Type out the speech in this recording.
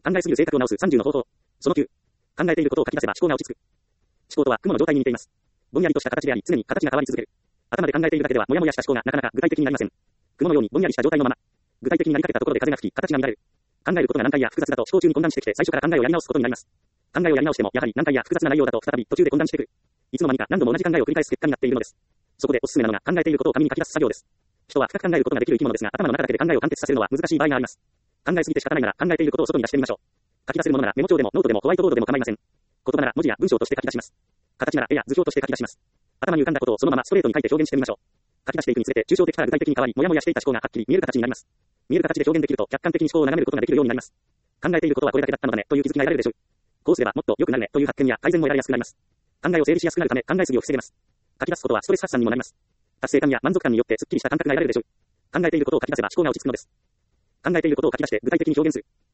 考えすぎる性格を直す30の方法。その9。考えていることを書き出せば思考が落ち着く。思考とは雲の状態に似ています。ぼんやりとした形であり、常に形が変わり続ける。頭で考えているだけでは、もやもやした思考がなかなか具体的になりません。雲のようにぼんやりした状態のまま、具体的になりかけたところで風が吹き、形が乱れる。考えることが難解や複雑だと思考中に混乱してきて、最初から考えをやり直すことになります。考えをやり直しても、やはり難解や複雑な内容だと再び途中で混乱してくる。いつの間にか何度も同じ考えを繰り返す結果になっているのです。そこでおすすめなのが考えていることを紙に書き出す作業です。人は深く考えることができる生き物ですが、頭の中だけで考えを完結させるのは難しい場合があります。考えすぎて仕方ないなら考えていることを外に出してみましょう。書き出せるものならメモ帳でもノートでもホワイトボードでも構いません。言葉なら文字や文章として書き出します。形なら絵や図表として書き出します。頭に浮かんだことをそのままストレートに書いて表現してみましょう。書き出していくにつれて抽象的から具体的に変わり、もやもやしていた思考がはっきり見える形になります。見える形で表現できると客観的に思考を眺めることができるようになります。考えていることはこれだけだったのだねという気づきが得られるでしょう。こうすればもっと良くなるねという発見や改善も得られやすくなります。考えを整理しやすくなるため考えすぎを防げます。書き出すことはストレス発散にもなります。達成感や満足感によってスッキリした感覚が得られるでしょう。考えていることを書き出せば思考が落ち着くのです。考えていることを書き出して具体的に表現する。